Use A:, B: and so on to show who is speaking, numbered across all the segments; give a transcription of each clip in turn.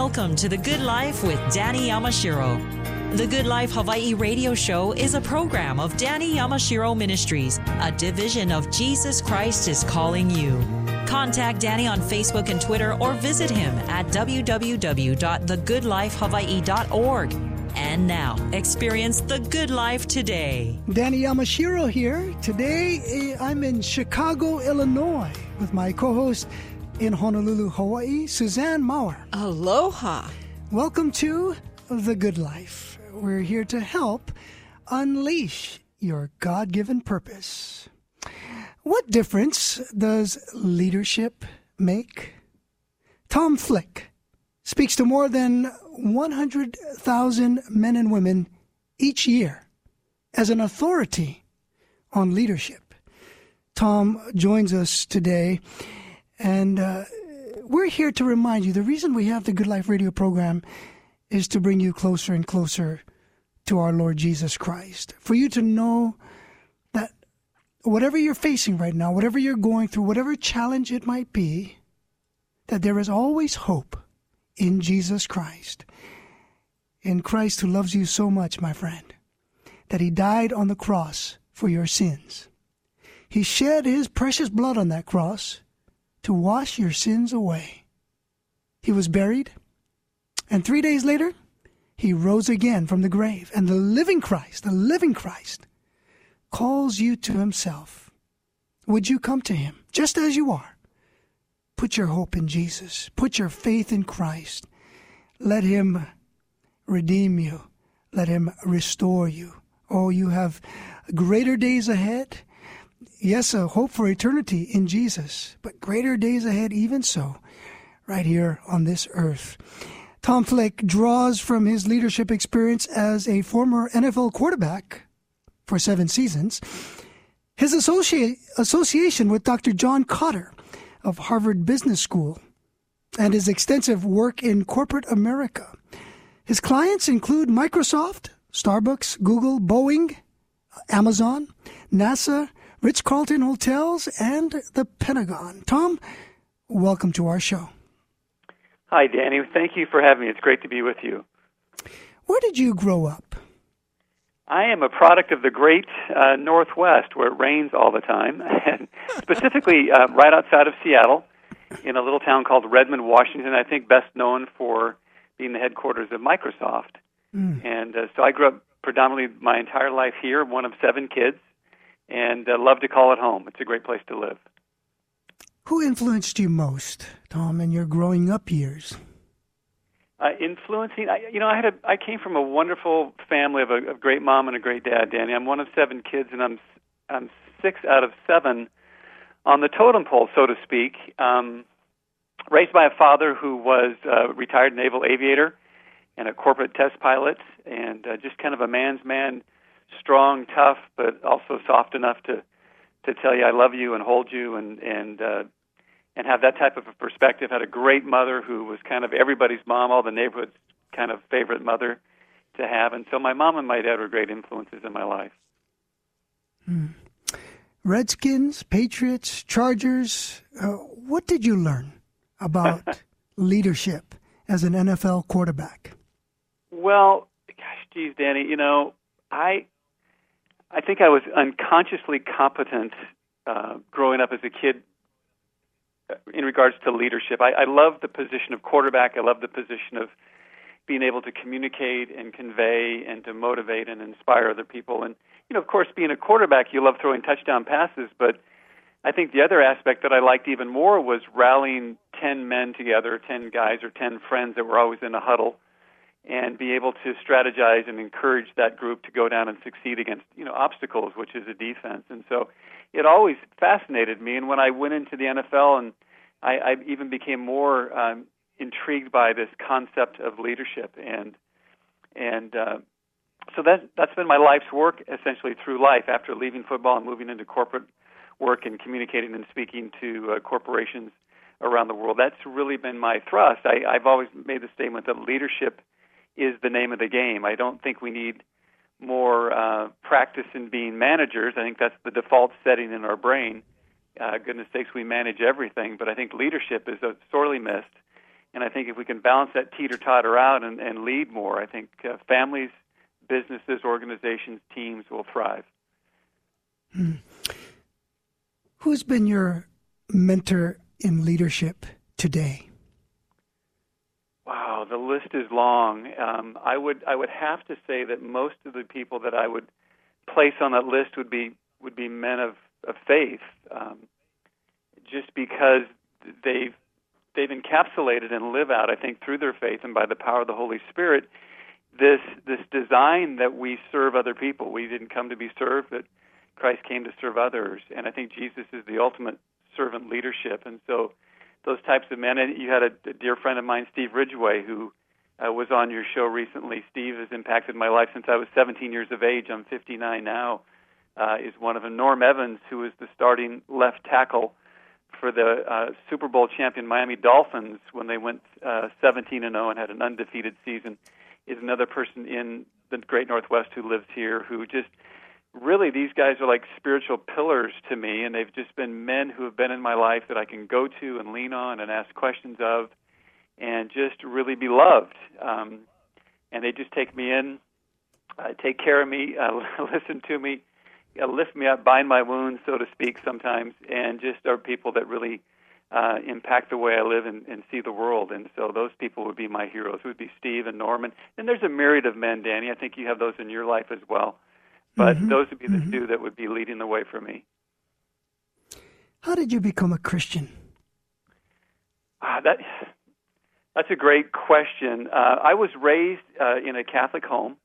A: Welcome to The Good Life with Danny Yamashiro. The Good Life Hawaii radio show is a program of Danny Yamashiro Ministries, a division of Jesus Christ is Calling You. Contact Danny on Facebook and Twitter or visit him at www.thegoodlifehawaii.org. And now, experience the good life today.
B: Danny Yamashiro here. Today, I'm in Chicago, Illinois, with my co-host in Honolulu, Hawaii, Suzanne Maurer.
C: Aloha.
B: Welcome to The Good Life. We're here to help unleash your God-given purpose. What difference does leadership make? Tom Flick speaks to more than 100,000 men and women each year as an authority on leadership. Tom joins us today, and we're here to remind you the reason we have the Good Life radio program is to bring you closer and closer to our Lord Jesus Christ. For you to know that whatever you're facing right now, whatever you're going through, whatever challenge it might be, that there is always hope in Jesus Christ. In Christ who loves you so much, my friend, that he died on the cross for your sins. He shed his precious blood on that cross to wash your sins away. He was buried, and 3 days later, he rose again from the grave. And the living Christ, calls you to himself. Would you come to him just as you are? Put your hope in Jesus. Put your faith in Christ. Let him redeem you. Let him restore you. Oh, you have greater days ahead. Yes, a hope for eternity in Jesus, but greater days ahead even so, right here on this earth. Tom Flick draws from his leadership experience as a former NFL quarterback for 7 seasons, his association with Dr. John Kotter of Harvard Business School, and his extensive work in corporate America. His clients include Microsoft, Starbucks, Google, Boeing, Amazon, NASA, Ritz-Carlton Hotels, and the Pentagon. Tom, welcome to our show.
D: Hi, Danny. Thank you for having me. It's great to be with you.
B: Where did you grow up?
D: I am a product of the great Northwest, where it rains all the time, and specifically right outside of Seattle, in a little town called Redmond, Washington, I think best known for being the headquarters of Microsoft. And so I grew up predominantly my entire life here, one of 7 kids, and love to call it home. It's a great place to live.
B: Who influenced you most, Tom, in your growing up years?
D: Influencing, I came from a wonderful family of a great mom and a great dad, Danny. I'm one of 7 kids, and I'm 6 out of 7 on the totem pole, so to speak. Raised by a father who was a retired naval aviator and a corporate test pilot, and just kind of a man's man, strong, tough, but also soft enough to tell you I love you and hold you and have that type of a perspective. Had a great mother who was kind of everybody's mom, all the neighborhood's kind of favorite mother to have. And so my mom and my dad were great influences in my life.
B: Redskins, Patriots, Chargers. What did you learn about leadership as an NFL quarterback?
D: Well, gosh, geez, Danny, I think I was unconsciously competent growing up as a kid in regards to leadership. I love the position of quarterback. I love the position of being able to communicate and convey and to motivate and inspire other people. And, of course, being a quarterback, you love throwing touchdown passes, but I think the other aspect that I liked even more was rallying 10 men together, 10 guys or 10 friends that were always in a huddle, and be able to strategize and encourage that group to go down and succeed against, obstacles, which is a defense. And so it always fascinated me. And when I went into the NFL, and I even became more intrigued by this concept of leadership. And so that's been my life's work, essentially, through life, after leaving football and moving into corporate work and communicating and speaking to corporations around the world. That's really been my thrust. I've always made the statement that leadership is the name of the game. I don't think we need more practice in being managers. I think that's the default setting in our brain. Goodness sakes, we manage everything, but I think leadership is sorely missed. And I think if we can balance that teeter-totter out and lead more, I think families, businesses, organizations, teams will thrive.
B: Who's been your mentor in leadership today?
D: Wow, the list is long. I would have to say that most of the people that I would place on that list would be men of faith, just because they've encapsulated and live out, I think, through their faith and by the power of the Holy Spirit, this design that we serve other people. We didn't come to be served, but Christ came to serve others. And I think Jesus is the ultimate servant leadership. And so those types of men, and you had a dear friend of mine, Steve Ridgway, who was on your show recently. Steve has impacted my life since I was 17 years of age. I'm 59 now. Is one of them. Norm Evans, who was the starting left tackle for the Super Bowl champion Miami Dolphins when they went 17-0 and had an undefeated season, is another person in the Great Northwest who lives here, who just really, these guys are like spiritual pillars to me, and they've just been men who have been in my life that I can go to and lean on and ask questions of and just really be loved. And they just take me in, take care of me, listen to me, lift me up, bind my wounds, so to speak, sometimes, and just are people that really impact the way I live and see the world. And so those people would be my heroes. It would be Steve and Norman. And there's a myriad of men, Danny. I think you have those in your life as well. But those would be the two that would be leading the way for me.
B: How did you become a Christian?
D: That's a great question. I was raised in a Catholic home,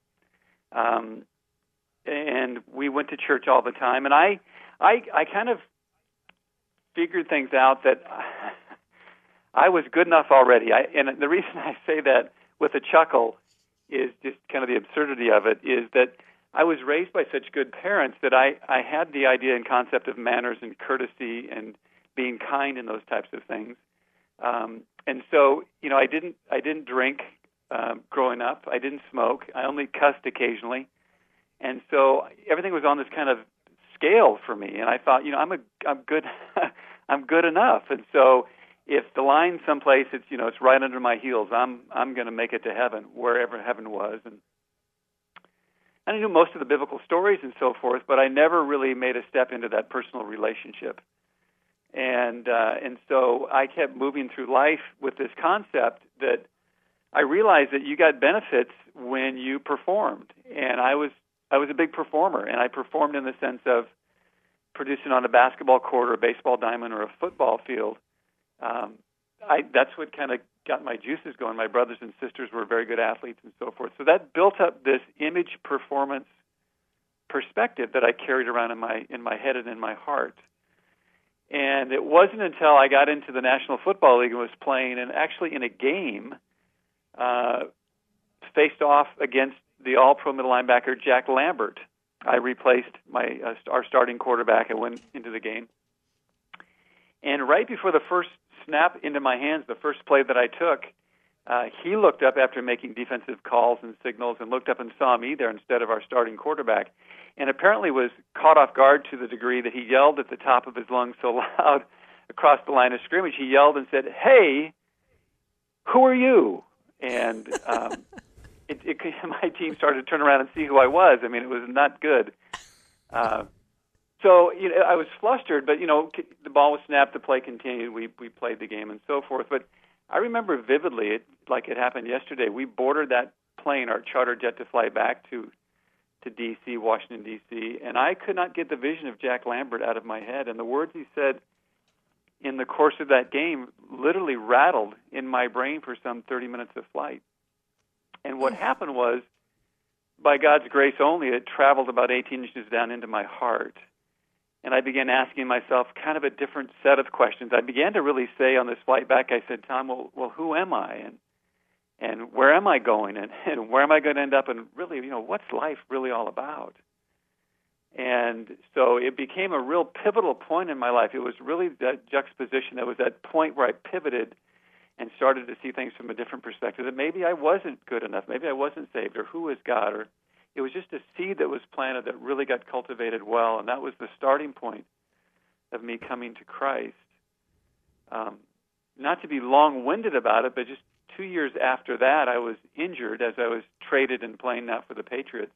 D: and we went to church all the time. And I kind of figured things out that I was good enough already. And the reason I say that with a chuckle is just kind of the absurdity of it, is that I was raised by such good parents that I had the idea and concept of manners and courtesy and being kind and those types of things. And so, I didn't drink growing up. I didn't smoke. I only cussed occasionally. And so everything was on this kind of scale for me. And I thought, I'm good. I'm good enough. And so if the line someplace, it's right under my heels, I'm going to make it to heaven, wherever heaven was. And I knew most of the biblical stories and so forth, but I never really made a step into that personal relationship. And so I kept moving through life with this concept that I realized that you got benefits when you performed. And I was a big performer, and I performed in the sense of producing on a basketball court or a baseball diamond or a football field. That's what kind of got my juices going. My brothers and sisters were very good athletes and so forth. So that built up this image performance perspective that I carried around in my head and in my heart. And it wasn't until I got into the National Football League and was playing, and actually in a game, faced off against the all-pro middle linebacker Jack Lambert. I replaced our starting quarterback. I went into the game. And right before the first snap into my hands, the first play that I took, he looked up after making defensive calls and signals and looked up and saw me there instead of our starting quarterback, and apparently was caught off guard to the degree that he yelled at the top of his lungs so loud across the line of scrimmage. He yelled and said, "Hey, who are you?" And my team started to turn around and see who I was. I mean, it was not good. So I was flustered, but the ball was snapped, the play continued, we played the game and so forth. But I remember vividly, like it happened yesterday. We boarded that plane, our charter jet, to fly back to D.C., Washington, D.C., and I could not get the vision of Jack Lambert out of my head. And the words he said in the course of that game literally rattled in my brain for some 30 minutes of flight. And what happened was, by God's grace only, it traveled about 18 inches down into my heart. And I began asking myself kind of a different set of questions. I began to really say on this flight back, I said, Tom, well, who am I? And where am I going? And where am I going to end up? And really, what's life really all about? And so it became a real pivotal point in my life. It was really that juxtaposition. It was that point where I pivoted and started to see things from a different perspective, that maybe I wasn't good enough, maybe I wasn't saved, or who is God, or it was just a seed that was planted that really got cultivated well, and that was the starting point of me coming to Christ. not to be long-winded about it, but just 2 years after that, I was injured as I was traded and playing now for the Patriots,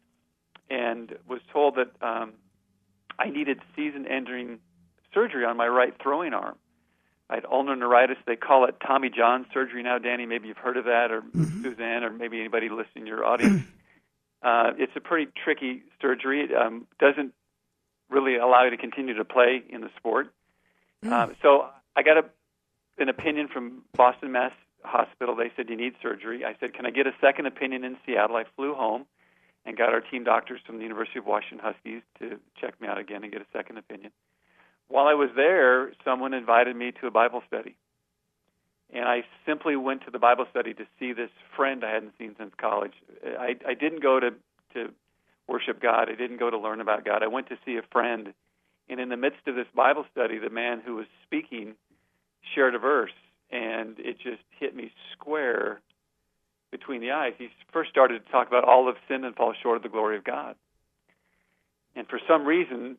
D: and was told that I needed season-ending surgery on my right throwing arm. I had ulnar neuritis. They call it Tommy John surgery now, Danny. Maybe you've heard of that, or Suzanne, or maybe anybody listening in your audience. It's a pretty tricky surgery. It doesn't really allow you to continue to play in the sport. So I got an opinion from Boston Mass Hospital. They said, you need surgery. I said, can I get a second opinion in Seattle? I flew home and got our team doctors from the University of Washington Huskies to check me out again and get a second opinion. While I was there, someone invited me to a Bible study. And I simply went to the Bible study to see this friend I hadn't seen since college. I didn't go to worship God. I didn't go to learn about God. I went to see a friend. And in the midst of this Bible study, the man who was speaking shared a verse, and it just hit me square between the eyes. He first started to talk about all have sinned and fall short of the glory of God. And for some reason,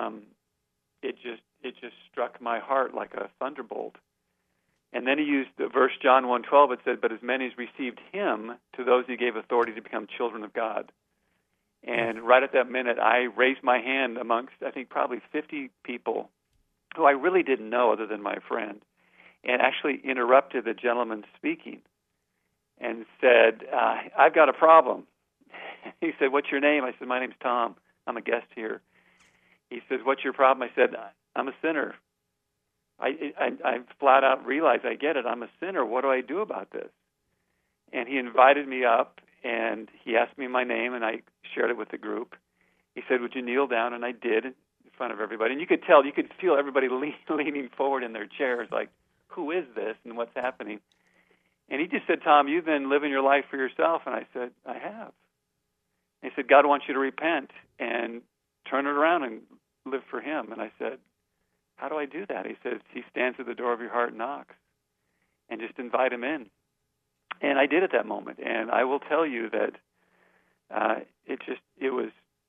D: it just struck my heart like a thunderbolt. And then he used the verse John 1:12. It said, but as many as received him, to those he gave authority to become children of God. And right at that minute, I raised my hand amongst, I think, probably 50 people who I really didn't know other than my friend, and actually interrupted the gentleman speaking and said, I've got a problem. He said, what's your name? I said, my name's Tom. I'm a guest here. He says, what's your problem? I said, I'm a sinner. I flat out realized, I get it, I'm a sinner. What do I do about this? And he invited me up, and he asked me my name, and I shared it with the group. He said, would you kneel down? And I did in front of everybody. And you could feel everybody leaning forward in their chairs like, who is this and what's happening? And he just said, Tom, you've been living your life for yourself. And I said, I have. And he said, God wants you to repent and turn it around and live for him. And I said, how do I do that? He says, he stands at the door of your heart and knocks, and just invite him in. And I did at that moment. And I will tell you that it was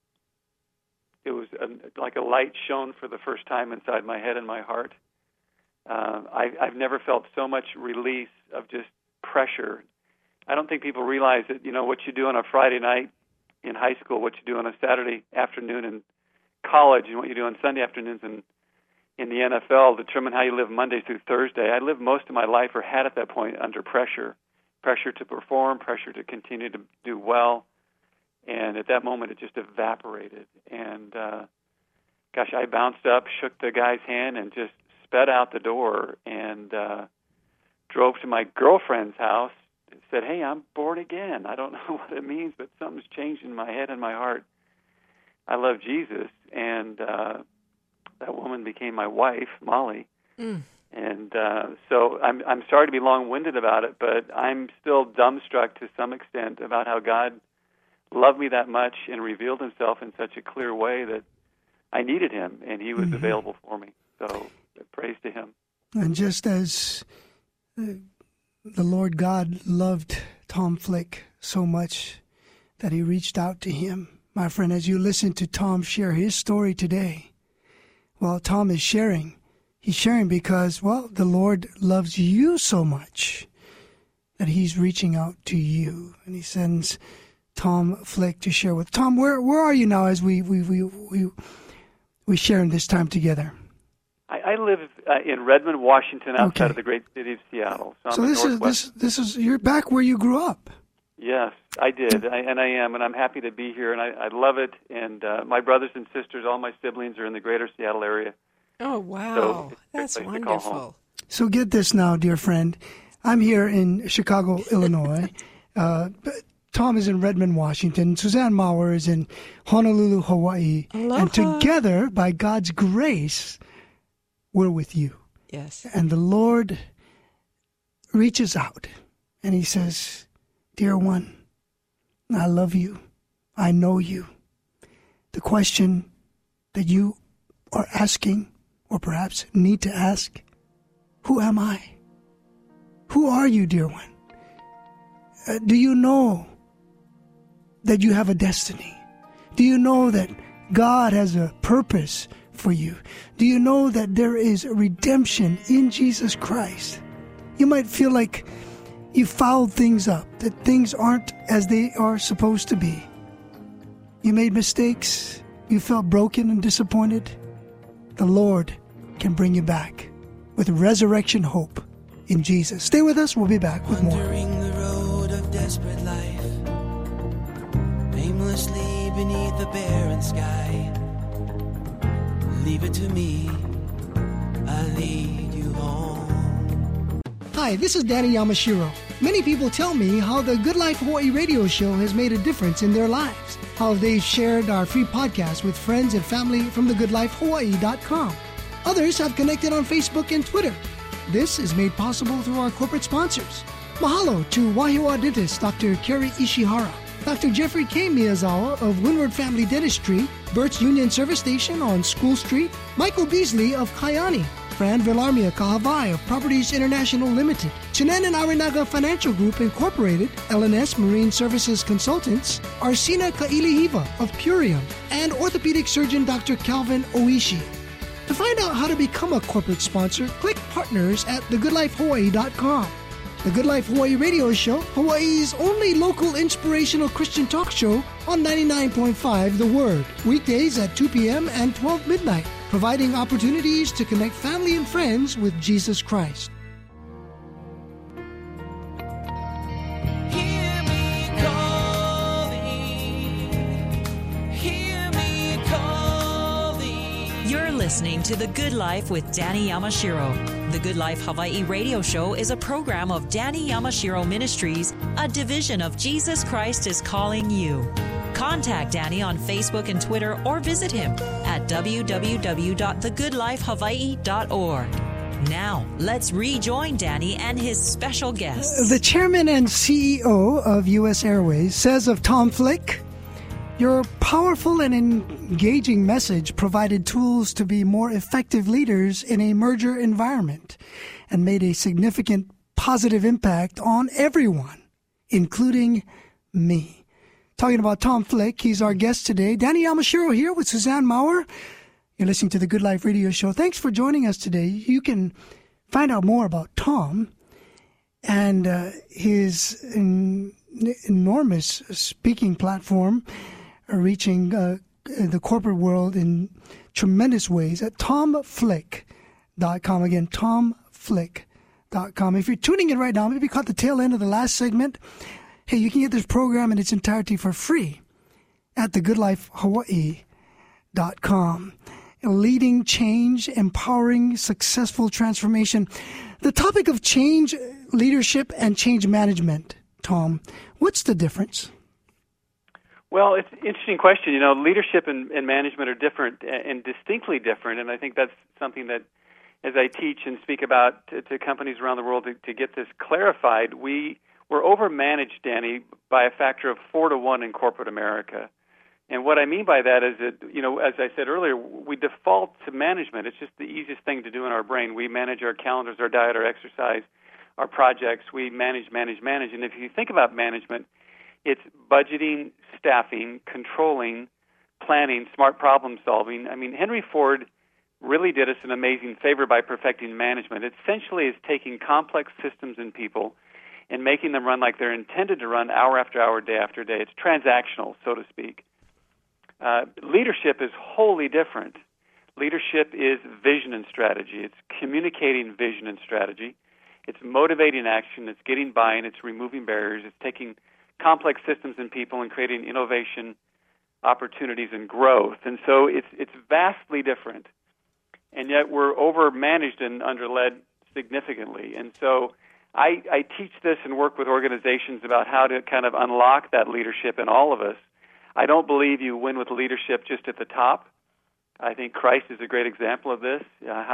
D: like a light shone for the first time inside my head and my heart. I've never felt so much release of just pressure. I don't think people realize that, what you do on a Friday night in high school, what you do on a Saturday afternoon in college, and what you do on Sunday afternoons in the NFL determine how you live Monday through Thursday. I lived most of my life, or had at that point, under pressure to perform, pressure to continue to do well. And at that moment, it just evaporated. And, I bounced up, shook the guy's hand, and just sped out the door and drove to my girlfriend's house and said, hey, I'm born again. I don't know what it means, but something's changed in my head and my heart. I love Jesus. And that woman became my wife, Molly. And so I'm sorry to be long-winded about it, but I'm still dumbstruck to some extent about how God loved me that much and revealed himself in such a clear way that I needed him, and he was available for me. So praise to him.
B: And just as the Lord God loved Tom Flick so much that he reached out to him, my friend, as you listen to Tom share his story today, well, Tom is sharing. He's sharing because, the Lord loves you so much that he's reaching out to you. And he sends Tom Flick to share with. Tom, where are you now as we share in this time together?
D: I live in Redmond, Washington, outside of the great city of Seattle. So
B: this is you're back where you grew up.
D: Yes, I did, and I am, and I'm happy to be here, and I love it. And my brothers and sisters, all my siblings, are in the greater Seattle area.
C: Oh, wow.
D: So
C: that's wonderful.
B: So get this now, dear friend. I'm here in Chicago, Illinois. Tom is in Redmond, Washington. Suzanne Maurer is in Honolulu, Hawaii.
C: Aloha.
B: And together, by God's grace, we're with you.
C: Yes.
B: And the Lord reaches out and he says, dear one, I love you. I know you. The question that you are asking, or perhaps need to ask, who am I? Who are you, dear one? Do you know that you have a destiny? Do you know that God has a purpose for you? Do you know that there is a redemption in Jesus Christ? You might feel like you fouled things up, that things aren't as they are supposed to be. You made mistakes. You felt broken and disappointed. The Lord can bring you back with resurrection hope in Jesus. Stay with us. We'll be back with more.
E: Wandering the road of desperate life, aimlessly beneath the barren sky. Leave it to me, I'll lead you home.
B: Hi, this is Danny Yamashiro. Many people tell me how the Good Life Hawaii radio show has made a difference in their lives, how they've shared our free podcast with friends and family from thegoodlifehawaii.com. Others have connected on Facebook and Twitter. This is made possible through our corporate sponsors. Mahalo to Wahiawa dentist Dr. Kerry Ishihara, Dr. Jeffrey K. Miyazawa of Windward Family Dentistry, Burt's Union Service Station on School Street, Michael Beasley of Kayani, Fran Villarmia Kahavai of Properties International Limited, Chinan and Arinaga Financial Group Incorporated, LNS Marine Services Consultants, Arsina Kailihiva of Purium, and orthopedic surgeon Dr. Calvin Oishi. To find out how to become a corporate sponsor, click Partners at thegoodlifehawaii.com. The Good Life Hawaii radio show, Hawaii's only local inspirational Christian talk show on 99.5 The Word, weekdays at 2 p.m. and 12 midnight, providing opportunities to connect family and friends with Jesus Christ.
E: Hear me calling, hear me calling.
A: You're listening to The Good Life with Danny Yamashiro. The Good Life Hawaii radio show is a program of Danny Yamashiro Ministries, a division of Jesus Christ is Calling You. Contact Danny on Facebook and Twitter or visit him at www.thegoodlifehawaii.org. Now, let's rejoin Danny and his special guests.
B: The chairman and CEO of U.S. Airways says of Tom Flick, "Your powerful and engaging message provided tools to be more effective leaders in a merger environment and made a significant positive impact on everyone, including me." Talking about Tom Flick, he's our guest today. Danny Yamashiro here with Suzanne Maurer. You're listening to the Good Life Radio Show. Thanks for joining us today. You can find out more about Tom and his enormous speaking platform, reaching the corporate world in tremendous ways at tomflick.com. Again, tomflick.com. If you're tuning in right now, maybe you caught the tail end of the last segment, hey, you can get this program in its entirety for free at thegoodlifehawaii.com. Leading change, empowering successful transformation. The topic of change, leadership, and change management, Tom, what's the difference?
D: Well, it's an interesting question. You know, leadership and management are different and distinctly different, and I think that's something that, as I teach and speak about to companies around the world to get this clarified, we're overmanaged, Danny, by a factor of 4 to 1 in corporate America. And what I mean by that is that, you know, as I said earlier, we default to management. It's just the easiest thing to do in our brain. We manage our calendars, our diet, our exercise, our projects. We manage. And if you think about management, it's budgeting, staffing, controlling, planning, smart problem solving. I mean, Henry Ford really did us an amazing favor by perfecting management. It essentially is taking complex systems and people and making them run like they're intended to run hour after hour, day after day. It's transactional, so to speak. Leadership is wholly different. Leadership is vision and strategy. It's communicating vision and strategy. It's motivating action. It's getting buy-in. It's removing barriers. It's taking complex systems and people and creating innovation, opportunities, and growth. And so it's vastly different. And yet we're overmanaged and underled significantly. And so I teach this and work with organizations about how to kind of unlock that leadership in all of us. I don't believe you win with leadership just at the top. I think Christ is a great example of this.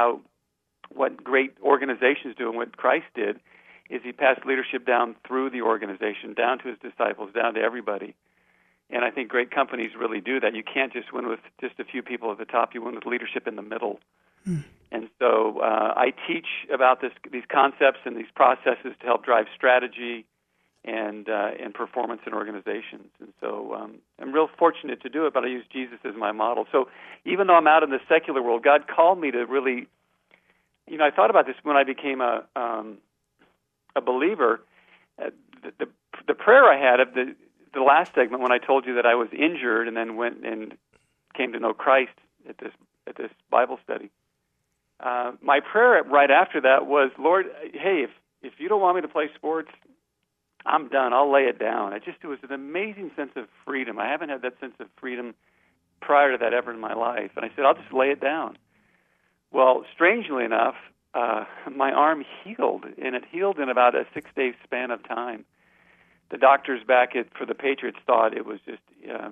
D: What great organizations do and what Christ did is he passed leadership down through the organization, down to his disciples, down to everybody. And I think great companies really do that. You can't just win with just a few people at the top. You win with leadership in the middle. And so I teach about these concepts and these processes to help drive strategy and performance in organizations. And so I'm real fortunate to do it, but I use Jesus as my model. So even though I'm out in the secular world, God called me to really, I thought about this when I became a a believer, the prayer I had of the last segment when I told you that I was injured and then went and came to know Christ at this Bible study. My prayer right after that was, Lord, hey, if you don't want me to play sports, I'm done. I'll lay it down. It was an amazing sense of freedom. I haven't had that sense of freedom prior to that ever in my life. And I said, I'll just lay it down. Well, strangely enough, my arm healed, and it healed in about a 6-day span of time. The doctors back for the Patriots thought it was just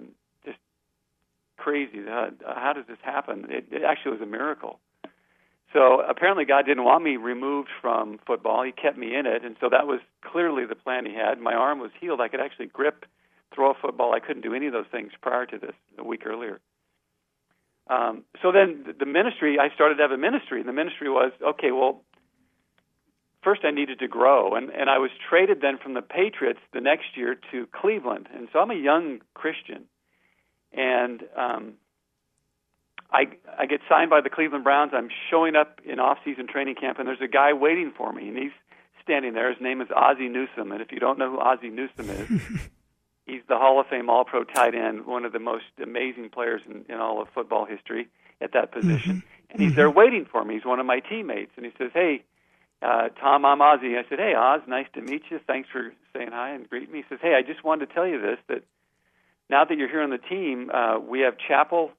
D: crazy. How does this happen? It actually was a miracle. So apparently God didn't want me removed from football. He kept me in it, and so that was clearly the plan he had. My arm was healed. I could actually grip, throw a football. I couldn't do any of those things prior to this, a week earlier. So then the ministry, I started to have a ministry, and the ministry was, okay, well, first I needed to grow, and I was traded then from the Patriots the next year to Cleveland. And so I'm a young Christian, and I get signed by the Cleveland Browns. I'm showing up in off-season training camp, and there's a guy waiting for me, and he's standing there. His name is Ozzie Newsome, and if you don't know who Ozzie Newsome is, he's the Hall of Fame All-Pro tight end, one of the most amazing players in all of football history at that position. And he's there waiting for me. He's one of my teammates, and he says, hey, Tom, I'm Ozzie. I said, hey, Oz, nice to meet you. Thanks for saying hi and greeting me. He says, hey, I just wanted to tell you this, that now that you're here on the team, we have chapel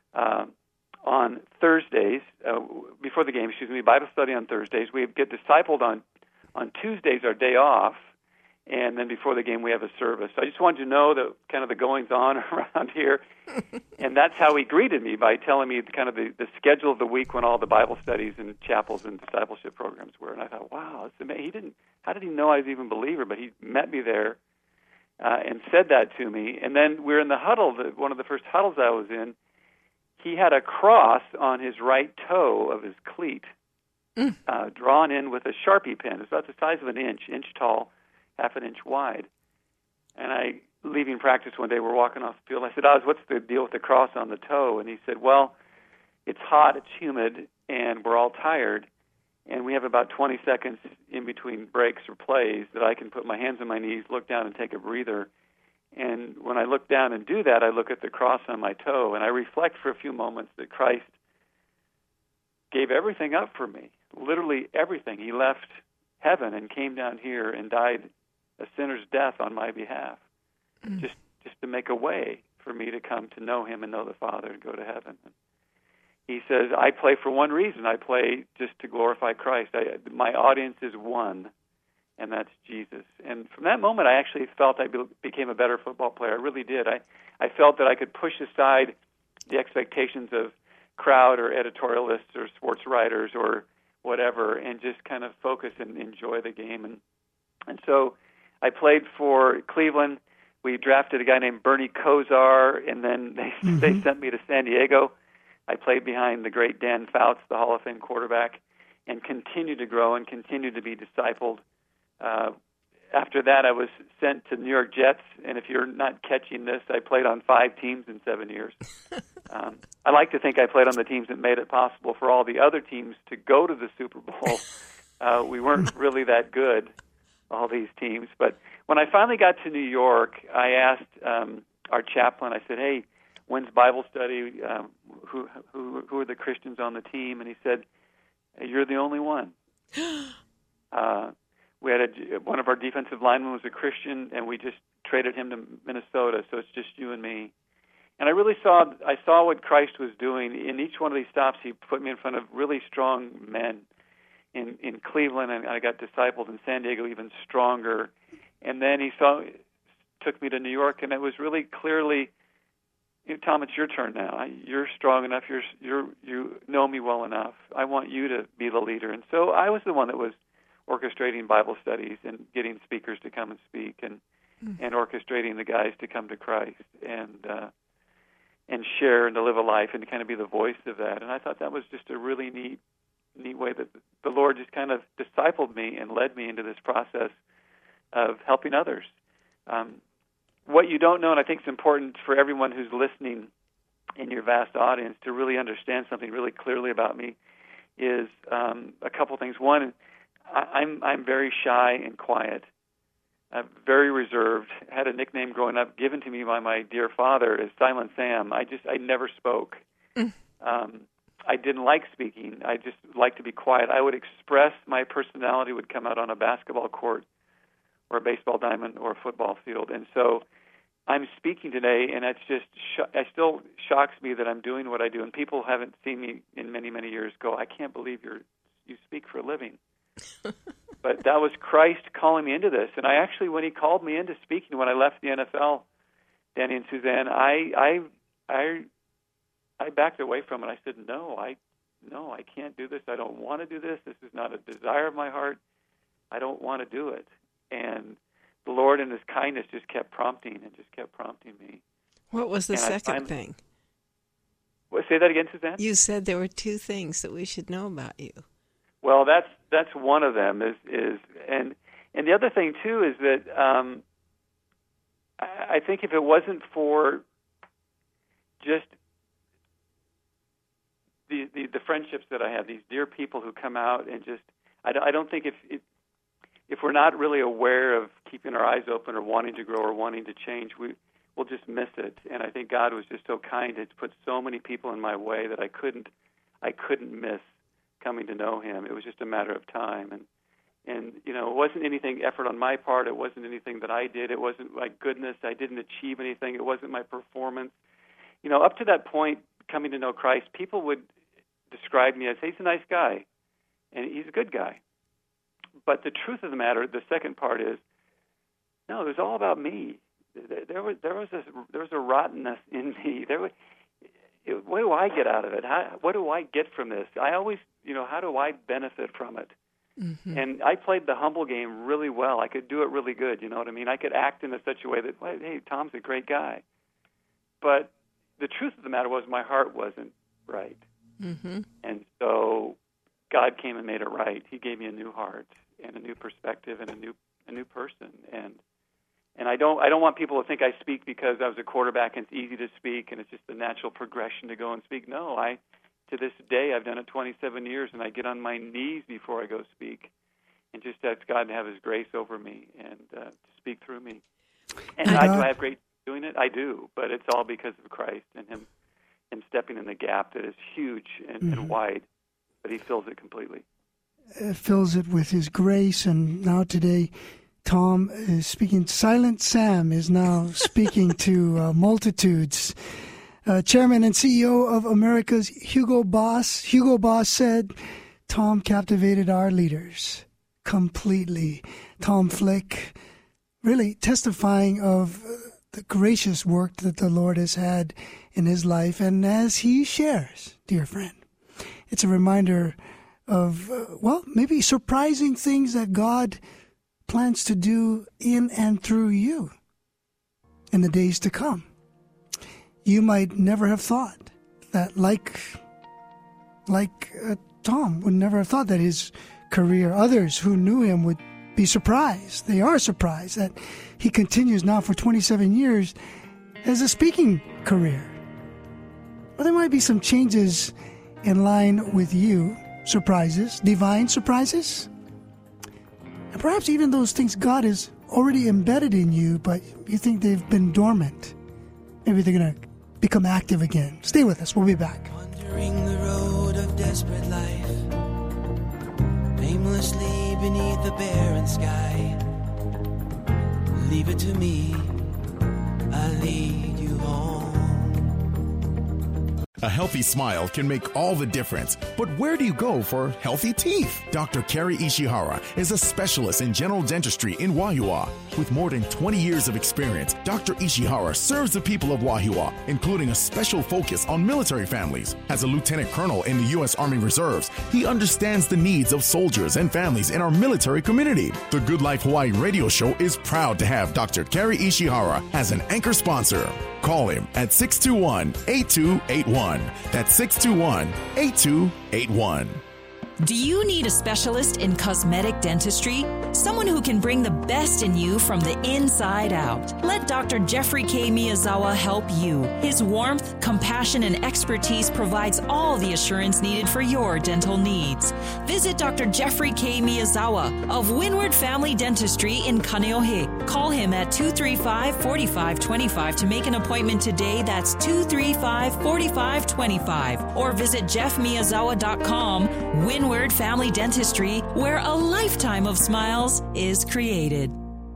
D: on Thursdays, before the game, Bible study on Thursdays. We get discipled on Tuesdays, our day off, and then before the game we have a service. So I just wanted to know the kind of the goings-on around here. And that's how he greeted me, by telling me kind of the schedule of the week when all the Bible studies and chapels and discipleship programs were. And I thought, wow, it's amazing. How did he know I was even a believer? But he met me there and said that to me. And then we were in the huddle, one of the first huddles I was in. He had a cross on his right toe of his cleat, drawn in with a Sharpie pen. It's about the size of an inch tall, half an inch wide. And leaving practice one day, we're walking off the field. I said, Oz, what's the deal with the cross on the toe? And he said, well, it's hot, it's humid, and we're all tired, and we have about 20 seconds in between breaks or plays that I can put my hands on my knees, look down, and take a breather. And when I look down and do that, I look at the cross on my toe, and I reflect for a few moments that Christ gave everything up for me, literally everything. He left heaven and came down here and died a sinner's death on my behalf, just to make a way for me to come to know him and know the Father and go to heaven. And he says, I play for one reason. I play just to glorify Christ. My audience is one, and that's Jesus. And from that moment, I actually felt I became a better football player. I really did. I felt that I could push aside the expectations of crowd or editorialists or sports writers or whatever, and just kind of focus and enjoy the game. And so I played for Cleveland. We drafted a guy named Bernie Kosar, and then they sent me to San Diego. I played behind the great Dan Fouts, the Hall of Fame quarterback, and continued to grow and continued to be discipled. After that, I was sent to New York Jets, and if you're not catching this, I played on 5 teams in 7 years. I like to think I played on the teams that made it possible for all the other teams to go to the Super Bowl. We weren't really that good, all these teams. But when I finally got to New York, I asked our chaplain, I said, hey, when's Bible study? Who are the Christians on the team? And he said, you're the only one. We had one of our defensive linemen was a Christian, and we just traded him to Minnesota, so it's just you and me. And I saw what Christ was doing. In each one of these stops, he put me in front of really strong men. In Cleveland, and I got discipled. In San Diego, even stronger. And then he took me to New York, and it was really clearly, Tom, it's your turn now. You're strong enough. You know me well enough. I want you to be the leader. And so I was the one that was orchestrating Bible studies and getting speakers to come and speak, and orchestrating the guys to come to Christ and share and to live a life and to kind of be the voice of that. And I thought that was just a really neat way that the Lord just kind of discipled me and led me into this process of helping others. What you don't know, and I think it's important for everyone who's listening in your vast audience to really understand something really clearly about me, is a couple things. One, I'm very shy and quiet, very reserved. Had a nickname growing up given to me by my dear father as Silent Sam. I never spoke. I didn't like speaking. I just liked to be quiet. I would express, my personality would come out on a basketball court or a baseball diamond or a football field. And so I'm speaking today, and it's just, it still shocks me that I'm doing what I do. And people haven't seen me in many, many years go, I can't believe you speak for a living. But that was Christ calling me into this. And I actually, when he called me into speaking, when I left the NFL, Danny and Suzanne, I backed away from it. I said, no, I can't do this. I don't want to do this. This is not a desire of my heart. I don't want to do it. And the Lord in his kindness just kept prompting me.
C: What was the second thing?
D: Say that again, Suzanne?
C: You said there were two things that we should know about you.
D: Well, that's one of them. And the other thing too is that I think if it wasn't for just the friendships that I have, these dear people who come out and just, I don't think if we're not really aware of keeping our eyes open or wanting to grow or wanting to change, we'll just miss it. And I think God was just so kind to put so many people in my way that I couldn't miss coming to know him. It was just a matter of time. And you know, it wasn't anything effort on my part. It wasn't anything that I did. It wasn't my goodness. I didn't achieve anything. It wasn't my performance. You know, up to that point, coming to know Christ, people would describe me as, hey, he's a nice guy, and he's a good guy. But the truth of the matter, the second part is, no, it was all about me. There was a rottenness in me. What do I get out of it? What do I get from this? I always, how do I benefit from it? Mm-hmm. And I played the humble game really well. I could do it really good, you know what I mean? I could act in such a way that, hey, Tom's a great guy. But the truth of the matter was my heart wasn't right. Mm-hmm. And so God came and made it right. He gave me a new heart and a new perspective and a new person. And I don't want people to think I speak because I was a quarterback and it's easy to speak and it's just the natural progression to go and speak. No, to this day, I've done it 27 years, and I get on my knees before I go speak and just ask God to have his grace over me and to speak through me. And do I have great doing it? I do, but it's all because of Christ and him stepping in the gap that is huge and wide, but he fills it completely.
B: Fills it with his grace, and now today, Tom is speaking. Silent Sam is now speaking to multitudes. Chairman and CEO of America's Hugo Boss. Hugo Boss said, Tom captivated our leaders completely. Tom Flick really testifying of the gracious work that the Lord has had in his life. And as he shares, dear friend, it's a reminder of, maybe surprising things that God plans to do in and through you in the days to come. You might never have thought that, like Tom would never have thought that his career, others who knew him would be surprised. They are surprised that he continues now for 27 years as a speaking career. Well, there might be some changes in line with you, surprises, divine surprises. And perhaps even those things God has already embedded in you, but you think they've been dormant. Maybe they're going to become active again. Stay with us. We'll be back.
E: Wandering the road of desperate life, aimlessly beneath the barren sky. Leave it to me, I'll lead you home.
F: A healthy smile can make all the difference. But where do you go for healthy teeth? Dr. Kerry Ishihara is a specialist in general dentistry in Wahiawa. With more than 20 years of experience, Dr. Ishihara serves the people of Wahiawa, including a special focus on military families. As a lieutenant colonel in the U.S. Army Reserves, he understands the needs of soldiers and families in our military community. The Good Life Hawaii radio show is proud to have Dr. Kerry Ishihara as an anchor sponsor. Call him at 621-8281. That's 621-8281.
A: Do you need a specialist in cosmetic dentistry? Someone who can bring the best in you from the inside out. Let Dr. Jeffrey K. Miyazawa help you. His warmth, compassion, and expertise provides all the assurance needed for your dental needs. Visit Dr. Jeffrey K. Miyazawa of Windward Family Dentistry in Kaneohe. Call him at 235-4525 to make an appointment today. That's 235-4525. Or visit jeffmiyazawa.com. Windward Family Dentistry, where a lifetime of smiles is created.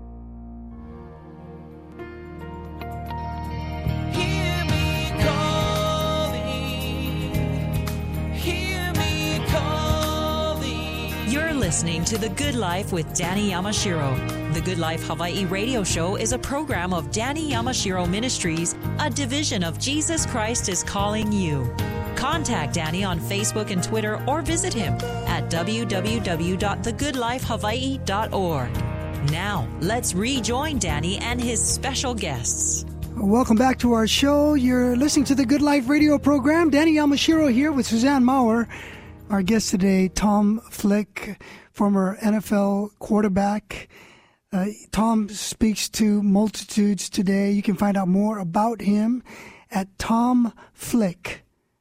E: Hear me calling.
A: You're listening to The Good Life with Danny Yamashiro. The Good Life Hawaii radio show is a program of Danny Yamashiro Ministries, a division of Jesus Christ is Calling You. Contact Danny on Facebook and Twitter or visit him at www.thegoodlifehawaii.org. Now, let's rejoin Danny and his special guests.
B: Welcome back to our show. You're listening to the Good Life radio program. Danny Yamashiro here with Suzanne Maurer. Our guest today, Tom Flick, former NFL quarterback. Tom speaks to multitudes today. You can find out more about him at tomflick.com.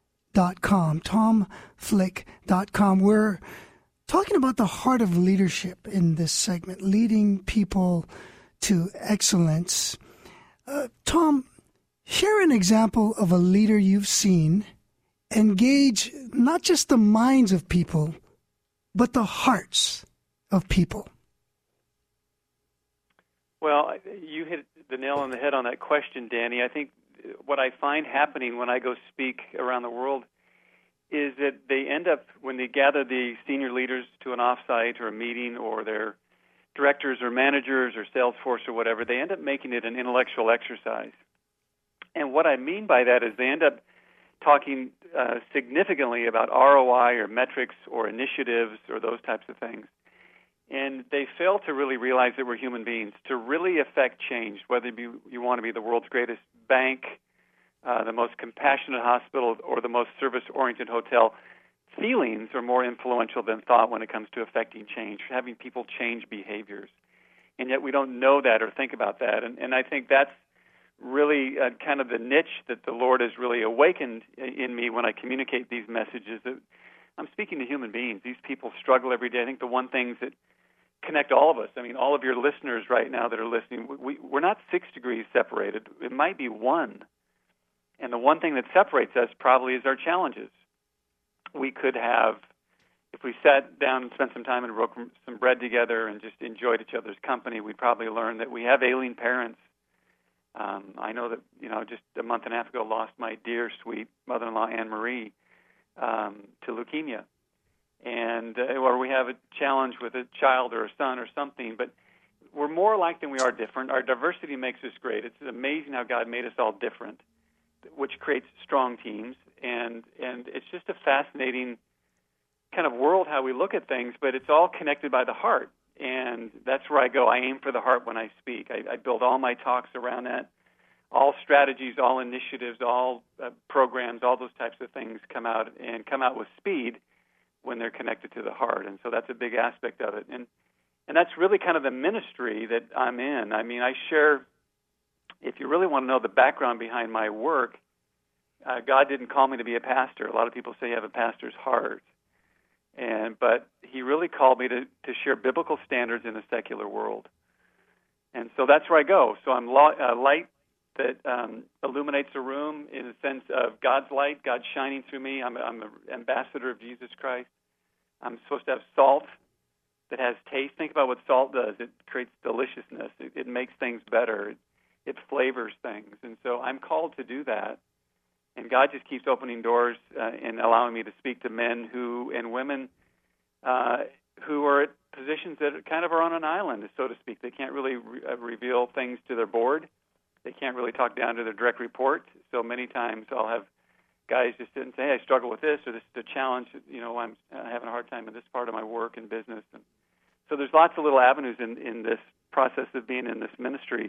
B: tomflick.com. We're talking about the heart of leadership in this segment, leading people to excellence. Tom, share an example of a leader you've seen engage not just the minds of people, but the hearts of people.
D: Well, you hit the nail on the head on that question, Danny. I think what I find happening when I go speak around the world is that they end up, when they gather the senior leaders to an offsite or a meeting, or their directors or managers or sales force or whatever, they end up making it an intellectual exercise. And what I mean by that is they end up talking significantly about ROI or metrics or initiatives or those types of things. And they fail to really realize that we're human beings. To really affect change, whether you want to be the world's greatest bank, the most compassionate hospital, or the most service-oriented hotel, feelings are more influential than thought when it comes to affecting change, having people change behaviors. And yet we don't know that or think about that. And I think that's really kind of the niche that the Lord has really awakened in me when I communicate these messages. That I'm speaking to human beings. These people struggle every day. I think the one thing that connect all of us, I mean, all of your listeners right now that are listening, we're not 6 degrees separated. It might be one. And the one thing that separates us probably is our challenges. We could have, if we sat down and spent some time and broke some bread together and just enjoyed each other's company, we'd probably learn that we have ailing parents. I know that, just a month and a half ago, lost my dear, sweet mother-in-law, Anne Marie, to leukemia. And or we have a challenge with a child or a son or something, but we're more alike than we are different. Our diversity makes us great. It's amazing how God made us all different, which creates strong teams, and it's just a fascinating kind of world how we look at things, but it's all connected by the heart, and that's where I go. I aim for the heart when I speak. I build all my talks around that. All strategies, all initiatives, all programs, all those types of things come out with speed when they're connected to the heart, and so that's a big aspect of it. And that's really kind of the ministry that I'm in. I mean, I share, if you really want to know the background behind my work, God didn't call me to be a pastor. A lot of people say you have a pastor's heart, but He really called me to share biblical standards in a secular world. And so that's where I go. So I'm light that illuminates a room in the sense of God's light, God shining through me. I'm an ambassador of Jesus Christ. I'm supposed to have salt that has taste. Think about what salt does. It creates deliciousness. It makes things better. It flavors things. And so I'm called to do that. And God just keeps opening doors and allowing me to speak to men and women who are at positions that kind of are on an island, so to speak. They can't really reveal things to their board. They can't really talk down to their direct report. So many times I'll have guys just sit and say, hey, I struggle with this, or this is a challenge. I'm having a hard time in this part of my work and business. And so there's lots of little avenues in this process of being in this ministry.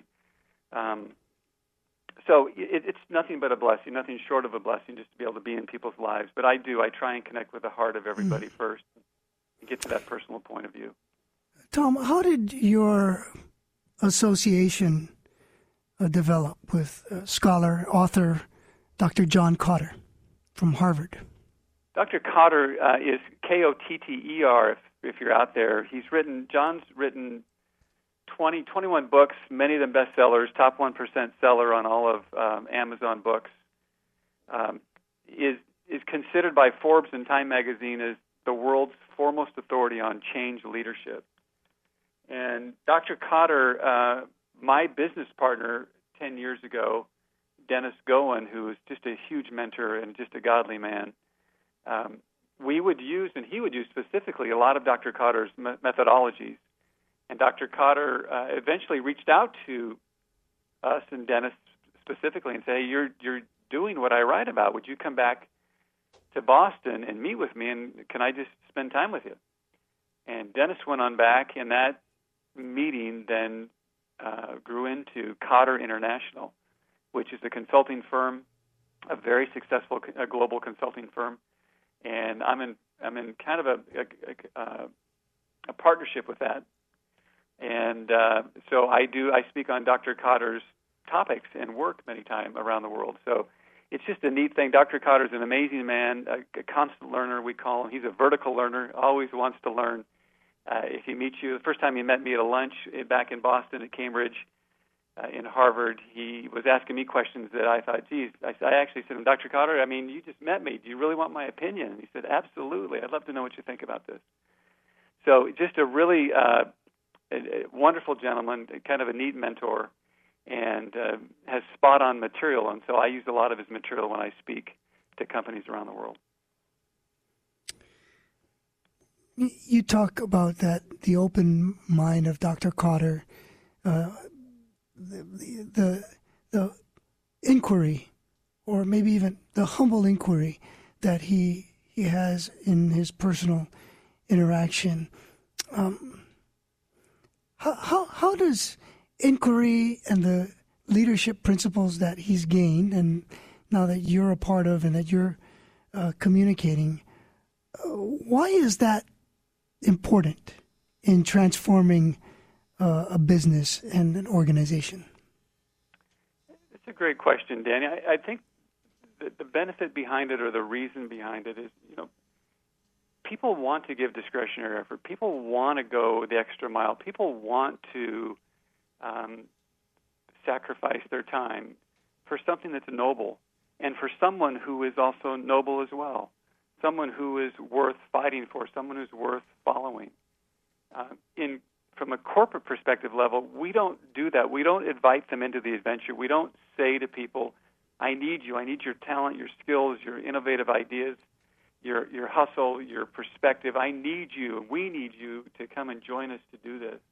D: So it's nothing but a blessing, nothing short of a blessing, just to be able to be in people's lives. But I try and connect with the heart of everybody first. and get to that personal point of view.
B: Tom, how did your association develop with scholar, author, Dr. John Kotter from Harvard?
D: Dr. Kotter is Kotter, if you're out there. John's written 21 books, many of them bestsellers, top 1% seller on all of Amazon Books. Is considered by Forbes and Time Magazine as the world's foremost authority on change leadership. And Dr. Kotter, my business partner 10 years ago, Dennis Gowen, who was just a huge mentor and just a godly man, we would use, and he would use specifically, a lot of Dr. Kotter's methodologies. And Dr. Kotter eventually reached out to us and Dennis specifically and say, you're doing what I write about. Would you come back to Boston and meet with me, and can I just spend time with you? And Dennis went on back, and that meeting then grew into Kotter International, which is a consulting firm, a very successful global consulting firm, and I'm in kind of a partnership with that. And so I speak on Dr. Kotter's topics and work many times around the world. So it's just a neat thing. Dr. Kotter is an amazing man, a constant learner, we call him. He's a vertical learner, always wants to learn. If he meets you, the first time he met me at a lunch back in Boston at Cambridge, in Harvard, he was asking me questions that I thought, geez, I actually said to him, Dr. Kotter, I mean, you just met me. Do you really want my opinion? And he said, absolutely. I'd love to know what you think about this. So just a really a wonderful gentleman, kind of a neat mentor, and has spot-on material. And so I use a lot of his material when I speak to companies around the world.
B: You talk about that, the open mind of Dr. Kotter, the inquiry, or maybe even the humble inquiry that he has in his personal interaction. How does inquiry and the leadership principles that he's gained, and now that you're a part of and that you're communicating, why is that important in transforming a business and an organization?
D: It's a great question, Danny. I think the benefit behind it, or the reason behind it, is, people want to give discretionary effort. People want to go the extra mile. People want to sacrifice their time for something that's noble, and for someone who is also noble as well, someone who is worth fighting for, someone who's worth following. From a corporate perspective level, we don't do that. We don't invite them into the adventure. We don't say to people, I need you. I need your talent, your skills, your innovative ideas, your hustle, your perspective. I need you, and we need you to come and join us to do this.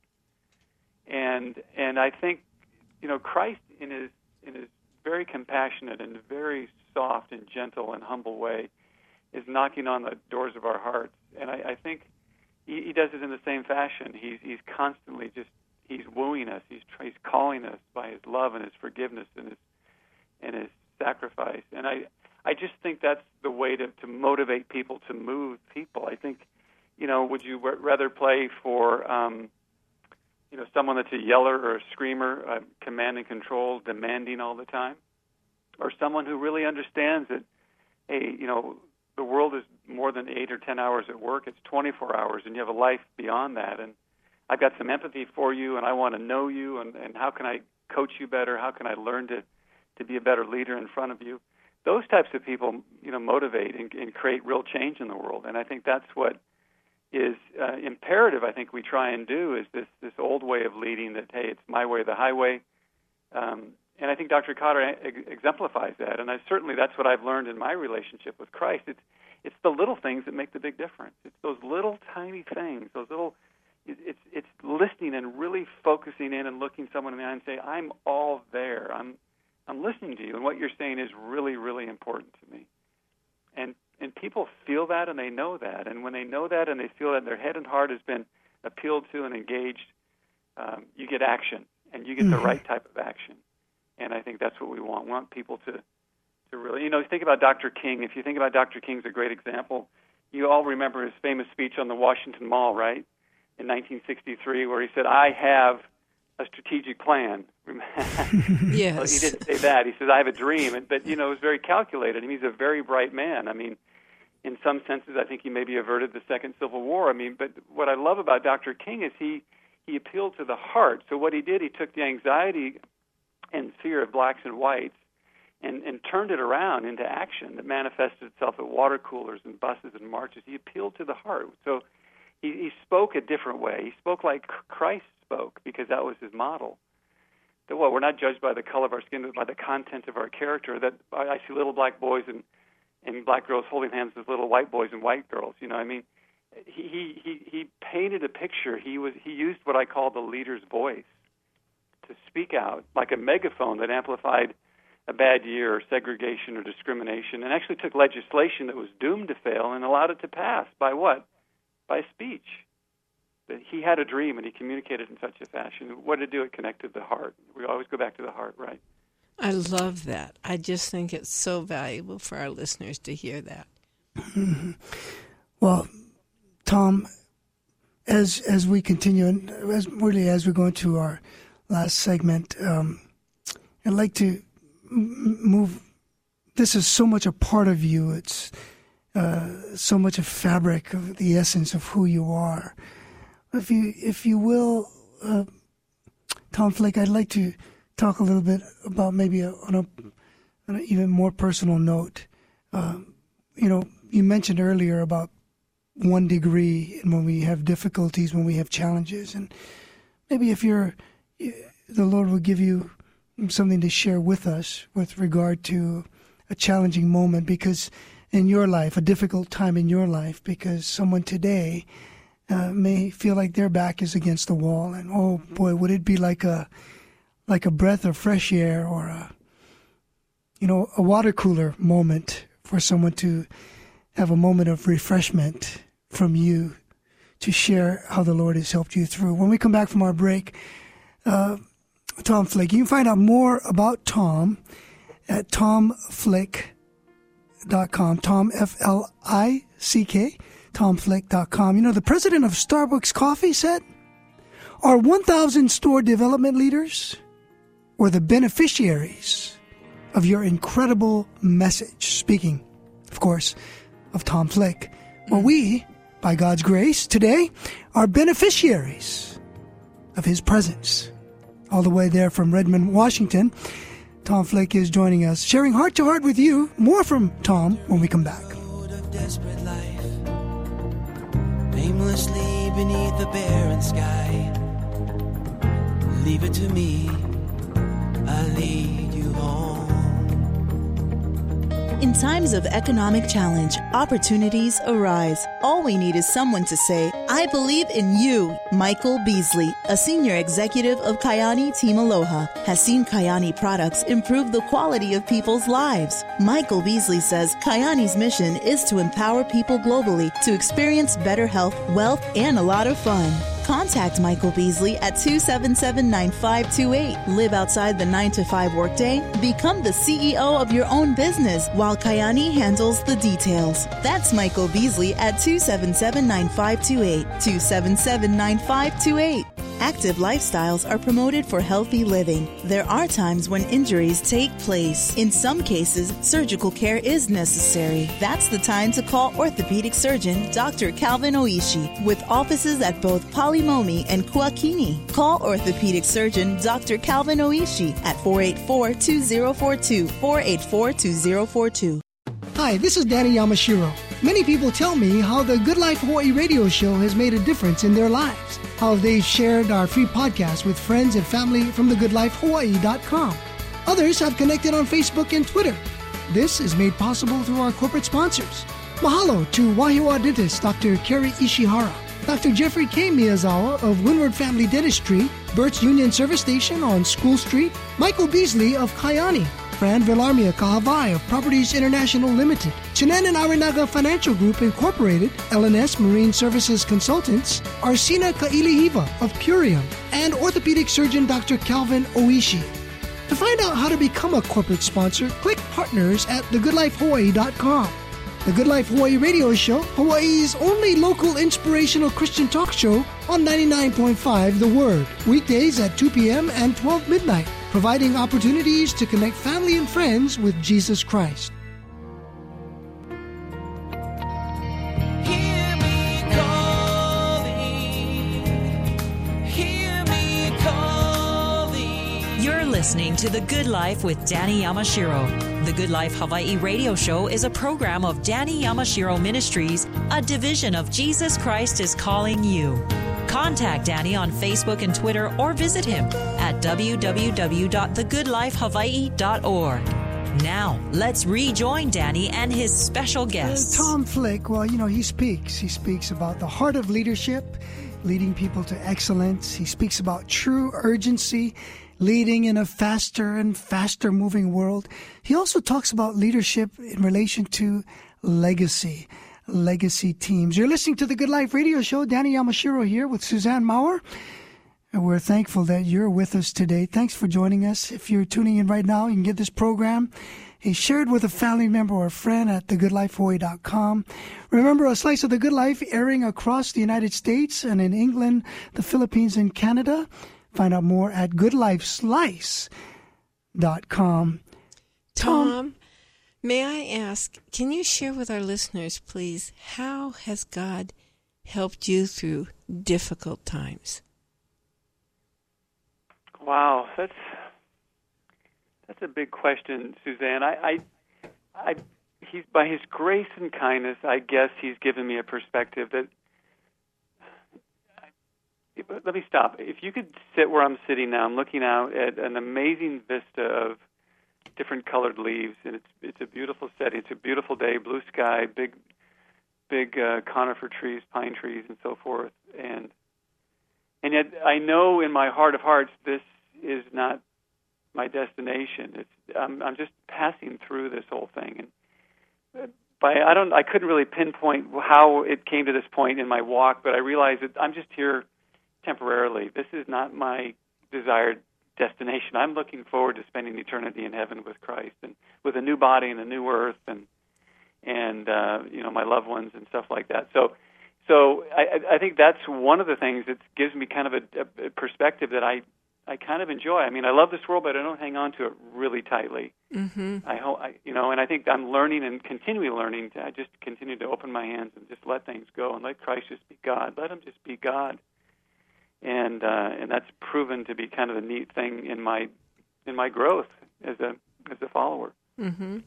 D: And I think, Christ in his very compassionate and very soft and gentle and humble way is knocking on the doors of our hearts. And I think he does it in the same fashion. He's constantly he's wooing us. He's calling us by his love and his forgiveness and his sacrifice. And I just think that's the way to motivate people, to move people. I think, would you rather play for someone that's a yeller or a screamer, command and control, demanding all the time, or someone who really understands that, hey, the world is more than 8 or 10 hours at work. It's 24 hours, and you have a life beyond that. And I've got some empathy for you, and I want to know you, and how can I coach you better? How can I learn to be a better leader in front of you? Those types of people, motivate and create real change in the world. And I think that's what is imperative. I think we try and do is this old way of leading that, hey, it's my way or the highway. And I think Dr. Kotter exemplifies that. And certainly that's what I've learned in my relationship with Christ. It's the little things that make the big difference. It's those little tiny things, it's listening and really focusing in and looking someone in the eye and say, I'm all there. I'm listening to you, and what you're saying is really, really important to me. And people feel that, and they know that. And when they know that and they feel that their head and heart has been appealed to and engaged, you get action, and you get the right type of action. And I think that's what we want. We want people to really, think about Dr. King. If you think about Dr. King's a great example, you all remember his famous speech on the Washington Mall, right, in 1963, where he said, "I have a strategic plan."
C: Yes.
D: Well, he didn't say that. He said, "I have a dream." But, it was very calculated. I mean, he's a very bright man. I mean, in some senses, I think he maybe averted the Second Civil War. I mean, but what I love about Dr. King is he appealed to the heart. So what he did, he took the anxiety and fear of blacks and whites and turned it around into action that manifested itself at water coolers and buses and marches. He appealed to the heart. So he spoke a different way. He spoke like Christ spoke, because that was his model. That, we're not judged by the color of our skin, but by the content of our character. That I see little black boys and black girls holding hands with little white boys and white girls. I mean, he painted a picture. He used what I call the leader's voice to speak out like a megaphone that amplified a bad year or segregation or discrimination, and actually took legislation that was doomed to fail and allowed it to pass. By what? By speech. That he had a dream and he communicated in such a fashion. What did it do? It connected the heart. We always go back to the heart, right?
C: I love that. I just think it's so valuable for our listeners to hear that.
B: Mm-hmm. Well, Tom, as we continue, and as we go into our last segment, I'd like to move. This is so much a part of you. It's so much a fabric of the essence of who you are. If you will, Tom Flick, I'd like to talk a little bit about maybe on an even more personal note. You mentioned earlier about 1 degree, and when we have difficulties, when we have challenges, and maybe if the Lord will give you something to share with us with regard to a challenging moment, because in your life, a difficult time in your life, because someone today may feel like their back is against the wall, and oh boy, would it be like a breath of fresh air, or a water cooler moment for someone to have a moment of refreshment from you to share how the Lord has helped you through. When we come back from our break, Tom Flick, you can find out more about Tom at tomflick.com, Tom, F-L-I-C-K, tomflick.com. The president of Starbucks Coffee said, "Our 1,000 store development leaders were the beneficiaries of your incredible message." Speaking, of course, of Tom Flick. Well, we, by God's grace, today are beneficiaries of his presence. All the way there from Redmond, Washington, Tom Flick is joining us, sharing heart to heart with you. More from Tom when we come back.
E: Desperate life, aimlessly beneath the barren sky. Leave it to me, I'll lead you home.
G: In times of economic challenge, opportunities arise. All we need is someone to say, "I believe in you." Michael Beasley, a senior executive of Kyani Team Aloha, has seen Kyani products improve the quality of people's lives. Michael Beasley says Kyani's mission is to empower people globally to experience better health, wealth, and a lot of fun. Contact Michael Beasley at 277-9528. Live outside the 9-to-5 workday. Become the CEO of your own business while Kyani handles the details. That's Michael Beasley at 277-9528. 277-9528. Active lifestyles are promoted for healthy living. There are times when injuries take place. In some cases, surgical care is necessary. That's the time to call orthopedic surgeon Dr. Calvin Oishi, with offices at both Palimomi and Kuakini. Call orthopedic surgeon Dr. Calvin Oishi at 484-2042, 484-2042.
B: Hi, this is Danny Yamashiro. Many people tell me how the Good Life Hawaii radio show has made a difference in their lives, how they've shared our free podcast with friends and family from thegoodlifehawaii.com. Others have connected on Facebook and Twitter. This is made possible through our corporate sponsors. Mahalo to Wahiawa dentist Dr. Kerry Ishihara, Dr. Jeffrey K. Miyazawa of Windward Family Dentistry, Burt's Union Service Station on School Street, Michael Beasley of Kyani, Fran Villarmia Kahavai of Properties International Limited, Chinan and Arinaga Financial Group Incorporated, LNS Marine Services Consultants, Arsina Kailihiva of Purium, and orthopedic surgeon Dr. Calvin Oishi. To find out how to become a corporate sponsor, click Partners at thegoodlifehawaii.com. The Good Life Hawaii Radio Show, Hawaii's only local inspirational Christian talk show on 99.5 The Word, weekdays at 2 p.m. and 12 midnight, providing opportunities to connect family and friends with Jesus Christ.
A: Listening to The Good Life with Danny Yamashiro. The Good Life Hawaii Radio Show is a program of Danny Yamashiro Ministries, a division of Jesus Christ is Calling You. Contact Danny on Facebook and Twitter or visit him at www.thegoodlifehawaii.org. Now, let's rejoin Danny and his special guests.
B: Tom Flick, well, he speaks. He speaks about the heart of leadership, leading people to excellence. He speaks about true urgency, leading in a faster and faster moving world. He also talks about leadership in relation to legacy teams. You're listening to the Good Life Radio Show. Danny Yamashiro here with Suzanne Maurer. And we're thankful that you're with us today. Thanks for joining us. If you're tuning in right now, you can get this program shared with a family member or a friend at thegoodlifehawaii.com. Remember, A Slice of the Good Life airing across the United States and in England, the Philippines, and Canada. Find out more at goodlifeslice.com.
C: Tom, may I ask, can you share with our listeners, please, how has God helped you through difficult times?
D: Wow, that's a big question, Suzanne. He's, by His grace and kindness, I guess He's given me a perspective that. Let me stop. If you could sit where I'm sitting now, I'm looking out at an amazing vista of different colored leaves, and it's a beautiful setting. It's a beautiful day, blue sky, big conifer trees, pine trees, and so forth. And yet, I know in my heart of hearts, this is not my destination. I'm just passing through this whole thing, and I couldn't really pinpoint how it came to this point in my walk, but I realized that I'm just here temporarily. This is not my desired destination. I'm looking forward to spending eternity in heaven with Christ and with a new body and a new earth and my loved ones and stuff like that. So I think that's one of the things that gives me kind of a perspective that I kind of enjoy. I mean, I love this world, but I don't hang on to it really tightly. Mm-hmm. And I think I'm learning and continually learning to just continue to open my hands and just let things go and let Christ just be God. Let Him just be God. And that's proven to be kind of a neat thing in my growth as a follower.
C: Mm-hmm.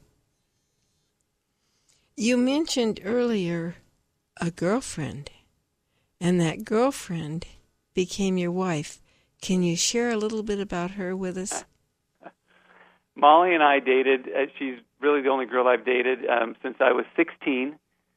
C: You mentioned earlier a girlfriend, and that girlfriend became your wife. Can you share a little bit about her with us?
D: Molly and I dated. She's really the only girl I've dated since I was 16.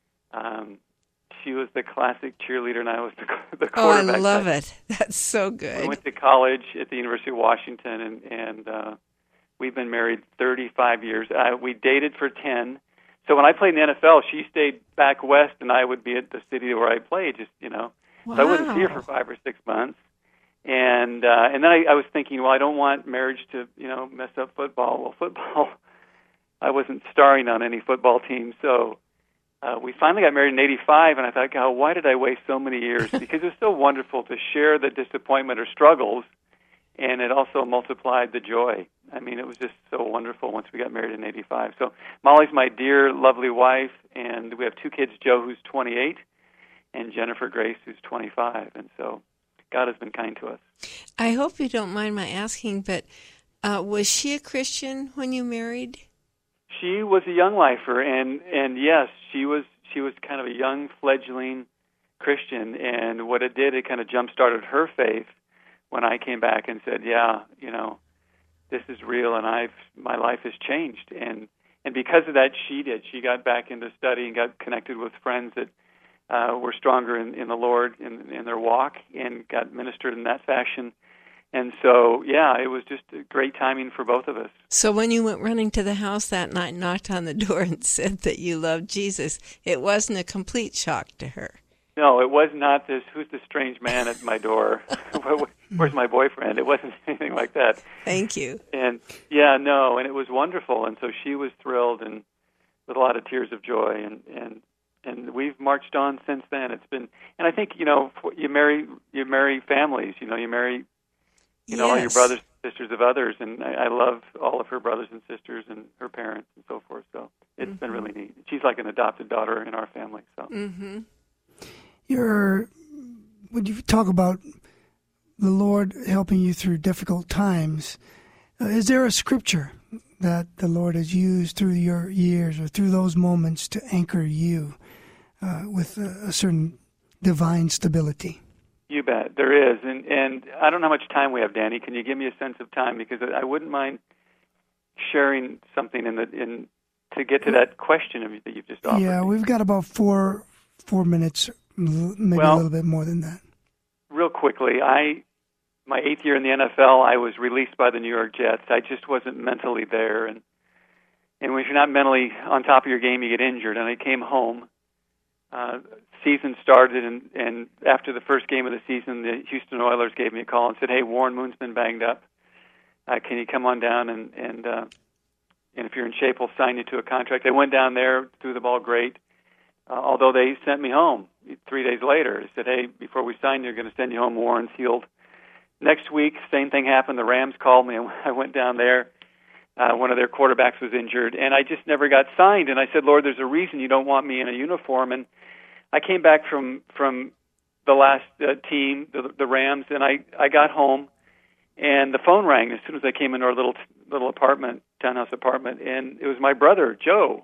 D: She was the classic cheerleader, and I was the quarterback.
C: Oh, I love it. That's so good.
D: We went to college at the University of Washington, and we've been married 35 years. We dated for 10. So when I played in the NFL, she stayed back west, and I would be at the city where I played,
C: Wow.
D: So I wouldn't see her for 5 or 6 months. And then I was thinking, well, I don't want marriage to, mess up football. Well, football, I wasn't starring on any football team, so we finally got married in 85, and I thought, God, why did I waste so many years? Because it was so wonderful to share the disappointment or struggles, and it also multiplied the joy. I mean, it was just so wonderful once we got married in 85. So Molly's my dear, lovely wife, and we have 2 kids, Joe, who's 28, and Jennifer Grace, who's 25, and so God has been kind to us.
C: I hope you don't mind my asking, but was she a Christian when you married?
D: She was a young lifer, and yes, she was kind of a young fledgling Christian, and what it did, it kind of jump-started her faith when I came back and said, yeah, this is real, and my life has changed, and because of that, she got back into study and got connected with friends that were stronger in the Lord in their walk, and got ministered in that fashion. And so, yeah, it was just great timing for both of us.
C: So when you went running to the house that night, knocked on the door, and said that you loved Jesus, it wasn't a complete shock to her.
D: No, it was not this, who's the strange man at my door? Where's my boyfriend? It wasn't anything like that.
C: Thank you.
D: And, yeah, no, and it was wonderful. And so she was thrilled, and with a lot of tears of joy, and we've marched on since then. It's been, and I think, you know, you marry families, you know, you marry, you know, all your brothers and sisters of others, and I love all of her brothers and sisters and her parents and so forth. So it's been really neat. She's like an adopted daughter in our family. So.
B: When you talk about the Lord helping you through difficult times, is there a scripture that the Lord has used through your years or through those moments to anchor you with a certain divine stability?
D: You bet. There is. And I don't know how much time we have, Danny. Can you give me a sense of time? Because I wouldn't mind sharing something to get to that question that you've just offered.
B: Yeah, we've got about four minutes, maybe a little bit more than that.
D: Real quickly, my 8th year in the NFL, I was released by the New York Jets. I just wasn't mentally there. And when you're not mentally on top of your game, you get injured. And I came home. Season started, and after the first game of the season, the Houston Oilers gave me a call and said, "Hey, Warren Moon's been banged up. Can you come on down and if you're in shape, we'll sign you to a contract." I went down there, threw the ball great. Although they sent me home 3 days later. They said, "Hey, before we sign you, we're going to send you home. Warren's healed." Next week, same thing happened. The Rams called me, and I went down there. One of their quarterbacks was injured, and I just never got signed. And I said, "Lord, there's a reason you don't want me in a uniform." And I came back from the last team, the Rams, and I got home, and the phone rang as soon as I came into our little apartment, townhouse apartment, and it was my brother, Joe,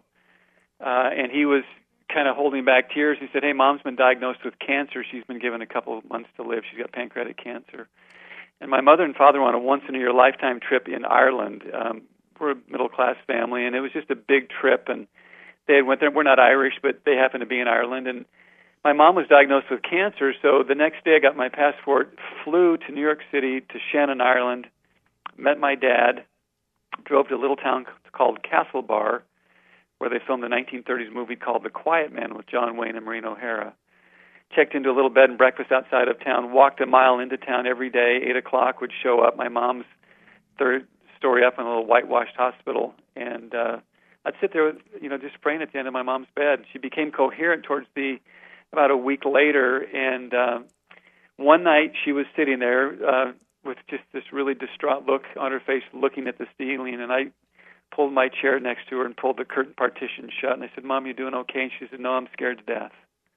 D: and he was kind of holding back tears. He said, "Hey, Mom's been diagnosed with cancer. She's been given a couple of months to live. She's got pancreatic cancer." And my mother and father were on a once-in-a-year lifetime trip in Ireland. We're a middle-class family, and it was just a big trip, and they had went there. We're not Irish, but they happened to be in Ireland, and my mom was diagnosed with cancer, so the next day I got my passport, flew to New York City, to Shannon, Ireland, met my dad, drove to a little town called Castlebar, where they filmed the 1930s movie called The Quiet Man with John Wayne and Maureen O'Hara. Checked into a little bed and breakfast outside of town, walked a mile into town every day, 8 o'clock would show up, my mom's third story up in a little whitewashed hospital, and I'd sit there, just praying at the end of my mom's bed. She became coherent towards about a week later, and one night she was sitting there with just this really distraught look on her face, looking at the ceiling, and I pulled my chair next to her and pulled the curtain partition shut, and I said, "Mom, you doing okay?" And she said, "No, I'm scared to death."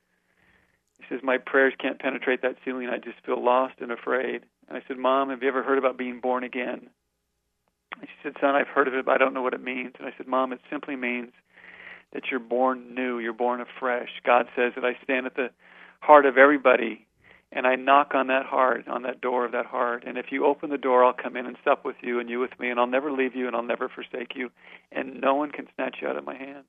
D: She says, "My prayers can't penetrate that ceiling. I just feel lost and afraid." And I said, "Mom, have you ever heard about being born again?" And she said, "Son, I've heard of it, but I don't know what it means." And I said, "Mom, it simply means that you're born new, you're born afresh. God says that I stand at the heart of everybody, and I knock on that heart, on that door of that heart. And if you open the door, I'll come in and sup with you and you with me, and I'll never leave you and I'll never forsake you, and no one can snatch you out of my hand."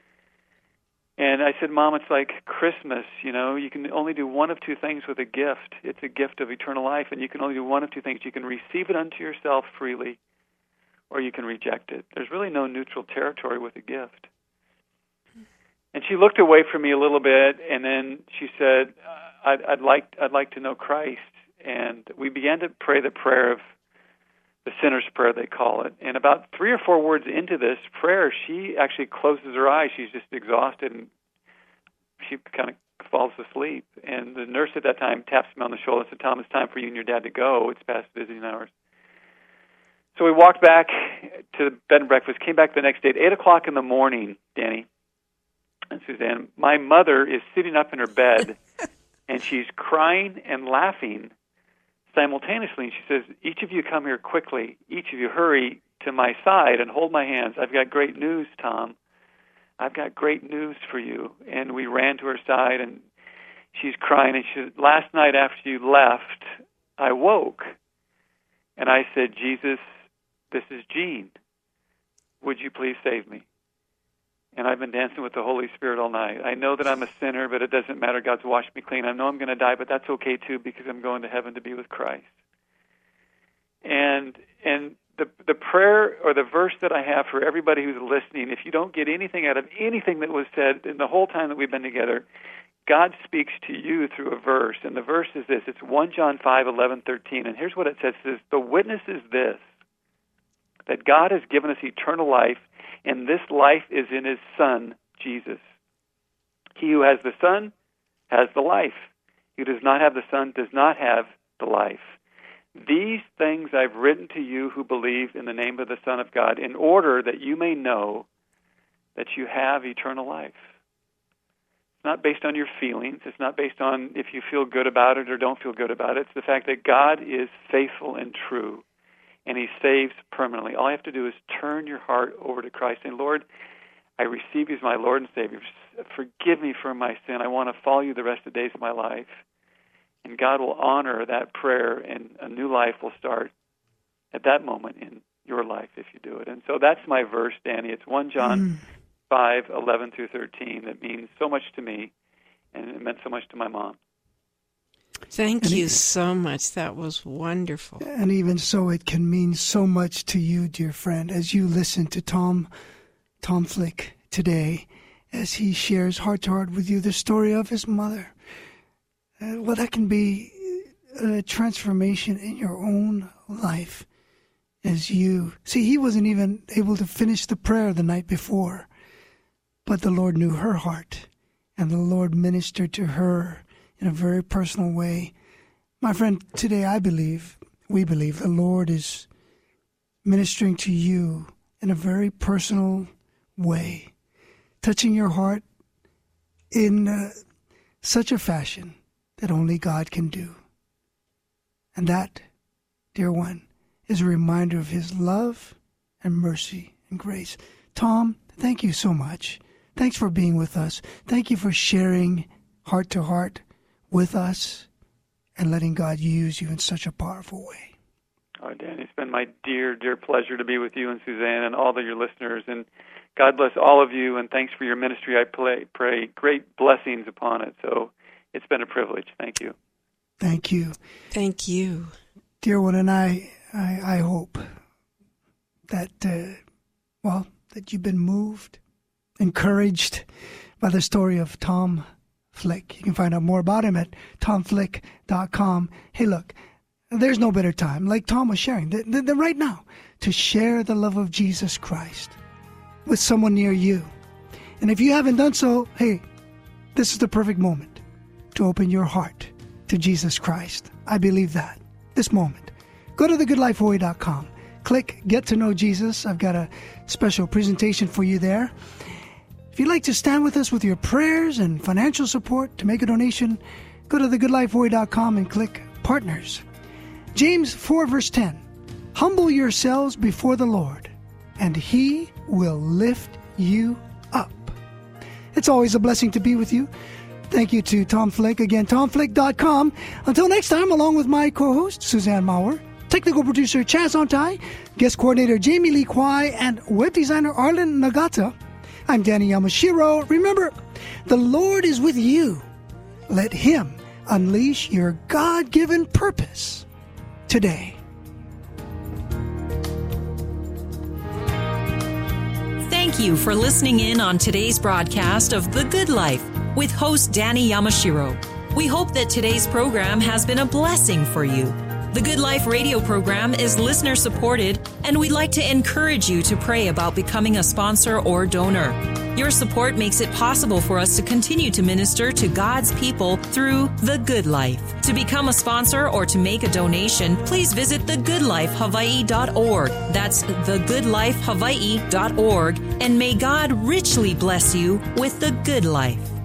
D: And I said, "Mom, it's like Christmas, you can only do one of two things with a gift. It's a gift of eternal life, and you can only do one of two things. You can receive it unto yourself freely, or you can reject it. There's really no neutral territory with a gift." And she looked away from me a little bit, and then she said, I'd like to know Christ. And we began to pray the prayer of the sinner's prayer, they call it. And about 3 or 4 words into this prayer, she actually closes her eyes. She's just exhausted, and she kind of falls asleep. And the nurse at that time taps me on the shoulder and said, "Tom, it's time for you and your dad to go. It's past visiting hours." So we walked back to the bed and breakfast, came back the next day at 8 o'clock in the morning, Danny and Suzanne. My mother is sitting up in her bed, and she's crying and laughing simultaneously. And she says, "Each of you come here quickly. Each of you hurry to my side and hold my hands. I've got great news, Tom. I've got great news for you." And we ran to her side, and she's crying. And she said, "Last night after you left, I woke. And I said, 'Jesus, this is Jean. Would you please save me?' And I've been dancing with the Holy Spirit all night. I know that I'm a sinner, but it doesn't matter. God's washed me clean. I know I'm going to die, but that's okay too, because I'm going to heaven to be with Christ." And the prayer or the verse that I have for everybody who's listening, if you don't get anything out of anything that was said in the whole time that we've been together, God speaks to you through a verse. And the verse is this. It's 1 John 5:11-13. And here's what it says. It says, "The witness is this, that God has given us eternal life, And this life is in his Son, Jesus. He who has the Son has the life. He who does not have the Son does not have the life. These things I've written to you who believe in the name of the Son of God, in order that you may know that you have eternal life. It's not based on your feelings. It's not based on if you feel good about it or don't feel good about it. It's the fact that God is faithful and true, and he saves permanently. All you have to do is turn your heart over to Christ and, Lord, I receive you as my Lord and Savior. Forgive me for my sin. I want to follow you the rest of the days of my life. And God will honor that prayer, and a new life will start at that moment in your life if you do it. And so that's my verse, Danny. It's 1 John 5:11 through 13. That means so much to me, and it meant so much to my mom.
C: Thank you so much. That was wonderful.
B: And even so, it can mean so much to you, dear friend, as you listen to Tom Flick today, as he shares heart-to-heart with you the story of his mother. Well, that can be a transformation in your own life. As you see, he wasn't even able to finish the prayer the night before, but the Lord knew her heart, and the Lord ministered to her in a very personal way. My friend, today we believe the Lord is ministering to you in a very personal way, touching your heart in such a fashion that only God can do. And that, dear one, is a reminder of his love and mercy and grace. Tom, thank you so much. Thanks for being with us. Thank you for sharing heart to heart with us and letting God use you in such a powerful way.
D: Oh, Danny, it's been my dear, dear pleasure to be with you and Suzanne and all of your listeners. And God bless all of you, and thanks for your ministry. I pray great blessings upon it. So it's been a privilege. Thank you.
B: Thank you.
C: Thank you.
B: Dear one, and I hope that, that you've been moved, encouraged by the story of Tom Flick. You can find out more about him at tomflick.com. Hey, look, there's no better time, like Tom was sharing, than right now, to share the love of Jesus Christ with someone near you. And if you haven't done so, hey, this is the perfect moment to open your heart to Jesus Christ. I believe that. This moment. Go to thegoodlifehawaii.com. Click Get to Know Jesus. I've got a special presentation for you there. If you'd like to stand with us with your prayers and financial support to make a donation, go to thegoodlifehawaii.com and click Partners. James 4 verse 10. Humble yourselves before the Lord, and He will lift you up. It's always a blessing to be with you. Thank you to Tom Flick. Again, tomflick.com. Until next time, along with my co-host, Suzanne Maurer, technical producer Chaz Ontai, guest coordinator Jamie Lee Kwai, and web designer Arlen Nagata, I'm Danny Yamashiro. Remember, the Lord is with you. Let Him unleash your God-given purpose today.
A: Thank you for listening in on today's broadcast of The Good Life with host Danny Yamashiro. We hope that today's program has been a blessing for you. The Good Life radio program is listener supported, and we'd like to encourage you to pray about becoming a sponsor or donor. Your support makes it possible for us to continue to minister to God's people through The Good Life. To become a sponsor or to make a donation, please visit thegoodlifehawaii.org. That's thegoodlifehawaii.org, and may God richly bless you with the good life.